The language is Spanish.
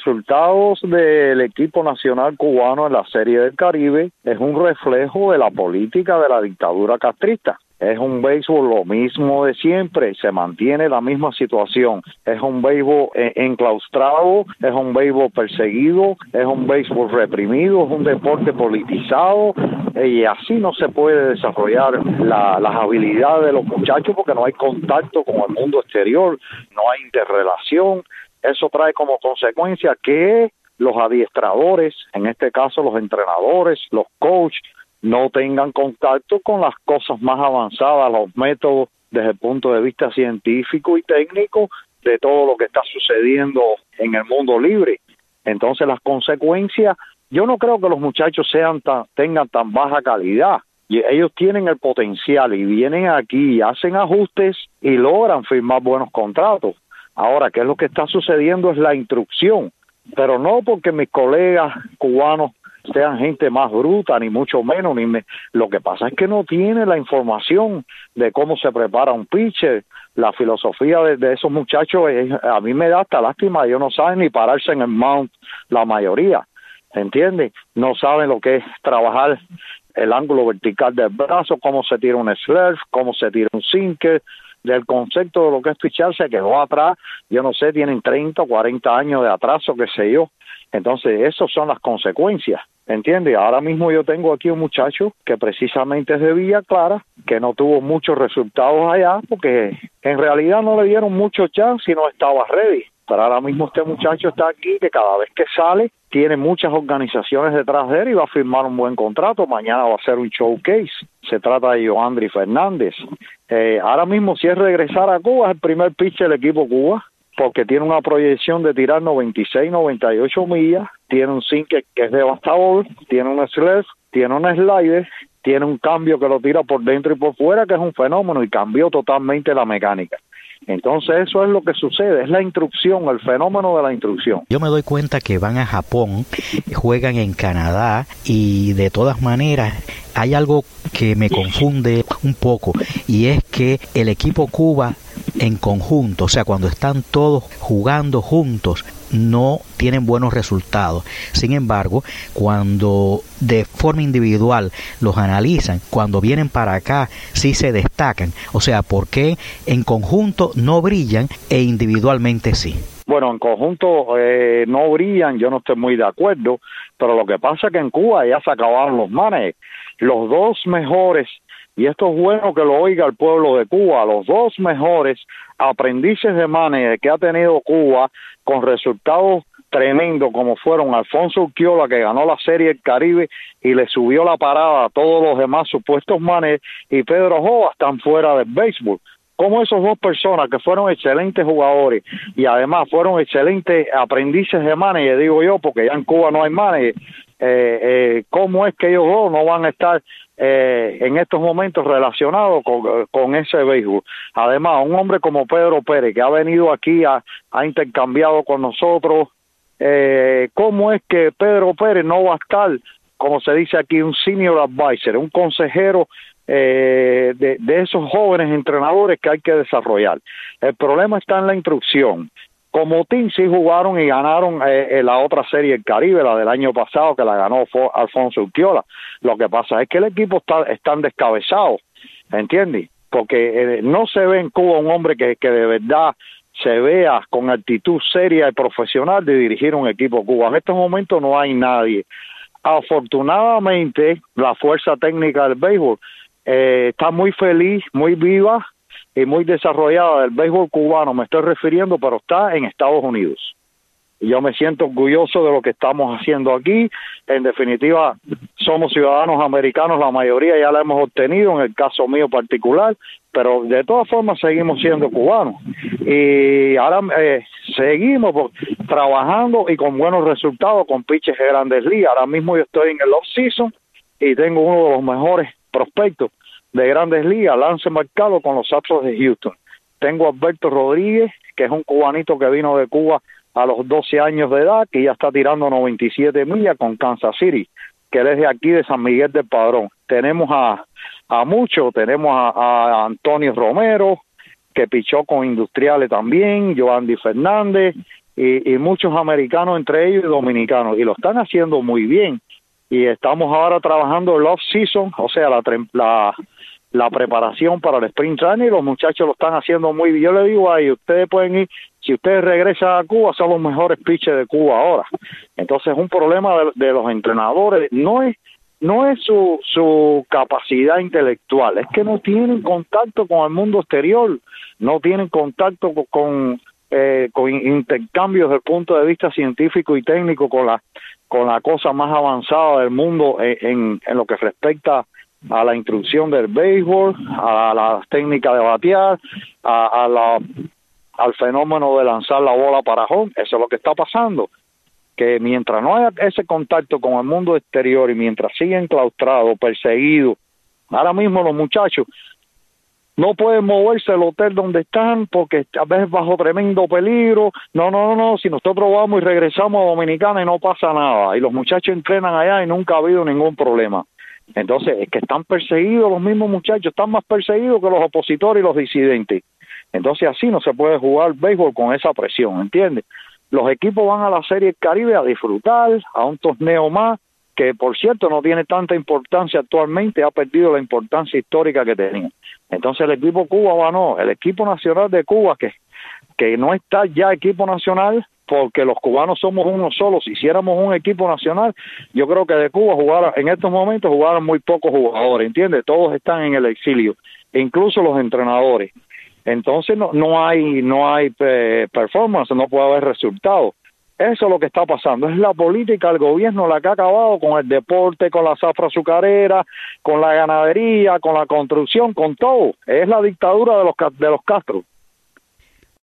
resultados del equipo nacional cubano en la Serie del Caribe es un reflejo de la política de la dictadura castrista. Es un béisbol lo mismo de siempre, se mantiene la misma situación. Es un béisbol enclaustrado, es un béisbol perseguido, es un béisbol reprimido, es un deporte politizado, y así no se puede desarrollar las habilidades de los muchachos porque no hay contacto con el mundo exterior, no hay interrelación. Eso trae como consecuencia que los adiestradores, en este caso los entrenadores, los coaches, no tengan contacto con las cosas más avanzadas, los métodos desde el punto de vista científico y técnico de todo lo que está sucediendo en el mundo libre. Entonces las consecuencias, yo no creo que los muchachos tengan tan baja calidad. Y ellos tienen el potencial y vienen aquí y hacen ajustes y logran firmar buenos contratos. Ahora, ¿qué es lo que está sucediendo? Es la instrucción, pero no porque mis colegas cubanos sean gente más bruta, ni mucho menos. Lo que pasa es que no tiene la información de cómo se prepara un pitcher. La filosofía de esos muchachos, a mí me da hasta lástima. Ellos no saben ni pararse en el mound, la mayoría, ¿entiendes? No saben lo que es trabajar el ángulo vertical del brazo, cómo se tira un slurve, cómo se tira un sinker. Del concepto de lo que es pitchar se quedó atrás. Yo no sé, tienen 30 o 40 años de atraso, qué sé yo. Entonces, esas son las consecuencias, ¿entiendes? Ahora mismo yo tengo aquí un muchacho que precisamente es de Villa Clara, que no tuvo muchos resultados allá, porque en realidad no le dieron mucho chance y no estaba ready. Pero ahora mismo este muchacho está aquí, que cada vez que sale, tiene muchas organizaciones detrás de él y va a firmar un buen contrato. Mañana va a ser un showcase. Se trata de Joandri Fernández. Ahora mismo, si es regresar a Cuba, es el primer pitcher del equipo Cuba, porque tiene una proyección de tirar 96, 98 millas, tiene un sinker que es devastador, tiene un slurve, tiene un slider, tiene un cambio que lo tira por dentro y por fuera, que es un fenómeno, y cambió totalmente la mecánica. Entonces eso es lo que sucede, es la instrucción, el fenómeno de la instrucción. Yo me doy cuenta que van a Japón, juegan en Canadá, y de todas maneras hay algo que me confunde un poco, y es que el equipo Cuba en conjunto, o sea, cuando están todos jugando juntos, no tienen buenos resultados. Sin embargo, cuando de forma individual los analizan, cuando vienen para acá sí se destacan. O sea, ¿por qué en conjunto no brillan e individualmente sí? Bueno, en conjunto no brillan, yo no estoy muy de acuerdo, pero lo que pasa es que en Cuba ya se acabaron los manes. Los dos mejores, y esto es bueno que lo oiga el pueblo de Cuba, los dos mejores aprendices de manager que ha tenido Cuba con resultados tremendos, como fueron Alfonso Urquiola, que ganó la Serie del Caribe y le subió la parada a todos los demás supuestos managers, y Pedro Joa, están fuera del béisbol. Como esas dos personas que fueron excelentes jugadores y además fueron excelentes aprendices de manager, digo yo, porque ya en Cuba no hay manager, ¿cómo es que ellos dos no van a estar en estos momentos relacionados con ese béisbol? Además, un hombre como Pedro Pérez, que ha venido aquí, ha intercambiado con nosotros, ¿cómo es que Pedro Pérez no va a estar, como se dice aquí, un senior advisor, un consejero de esos jóvenes entrenadores que hay que desarrollar? El problema está en la instrucción. Como team sí jugaron y ganaron la otra Serie del Caribe, la del año pasado, que la ganó Alfonso Urquiola. Lo que pasa es que el equipo están descabezados, ¿entiendes? Porque no se ve en Cuba un hombre que de verdad se vea con actitud seria y profesional de dirigir un equipo Cuba. En estos momentos no hay nadie. Afortunadamente, la fuerza técnica del béisbol está muy feliz, muy viva y muy desarrollada del béisbol cubano, me estoy refiriendo, pero está en Estados Unidos. Y yo me siento orgulloso de lo que estamos haciendo aquí. En definitiva, somos ciudadanos americanos, la mayoría ya la hemos obtenido, en el caso mío particular, pero de todas formas seguimos siendo cubanos. Y ahora seguimos trabajando y con buenos resultados, con pitches de Grandes Ligas. Ahora mismo yo estoy en el off-season y tengo uno de los mejores prospectos de Grandes Ligas, Lance Mercado, con los Astros de Houston. Tengo a Alberto Rodríguez, que es un cubanito que vino de Cuba a los 12 años de edad, que ya está tirando 97 millas con Kansas City, que él es de aquí, de San Miguel del Padrón. Tenemos a muchos, tenemos a Antonio Romero, que pichó con Industriales también, Joandri Fernández, y muchos americanos entre ellos y dominicanos, y lo están haciendo muy bien. Y estamos ahora trabajando el off-season, o sea, la preparación para el sprint training, y los muchachos lo están haciendo muy bien. Yo le digo ahí, ustedes pueden ir, si ustedes regresan a Cuba, son los mejores pitchers de Cuba ahora. Entonces es un problema de los entrenadores, no es su capacidad intelectual, es que no tienen contacto con el mundo exterior, no tienen contacto con intercambios desde el punto de vista científico y técnico con la cosa más avanzada del mundo en lo que respecta a la instrucción del béisbol, a la técnica de batear, al fenómeno de lanzar la bola para home. Eso es lo que está pasando, que mientras no haya ese contacto con el mundo exterior y mientras siguen enclaustrados, perseguidos, ahora mismo los muchachos no pueden moverse del hotel donde están porque a veces bajo tremendo peligro. No, si nosotros vamos y regresamos a Dominicana y no pasa nada, y los muchachos entrenan allá y nunca ha habido ningún problema. Entonces es que están perseguidos los mismos muchachos, están más perseguidos que los opositores y los disidentes. Entonces así no se puede jugar béisbol con esa presión, ¿entiendes? Los equipos van a la Serie del Caribe a disfrutar, a un torneo más, que por cierto no tiene tanta importancia actualmente, ha perdido la importancia histórica que tenía. Entonces el equipo cubano, el equipo nacional de Cuba, que no está ya equipo nacional, porque los cubanos somos uno solo. Si hiciéramos un equipo nacional, yo creo que de Cuba en estos momentos jugaran muy pocos jugadores, ¿entiendes? Todos están en el exilio, incluso los entrenadores. Entonces no hay performance, no puede haber resultados. Eso es lo que está pasando, es la política del gobierno la que ha acabado con el deporte, con la zafra azucarera, con la ganadería, con la construcción, con todo. Es la dictadura de los Castro.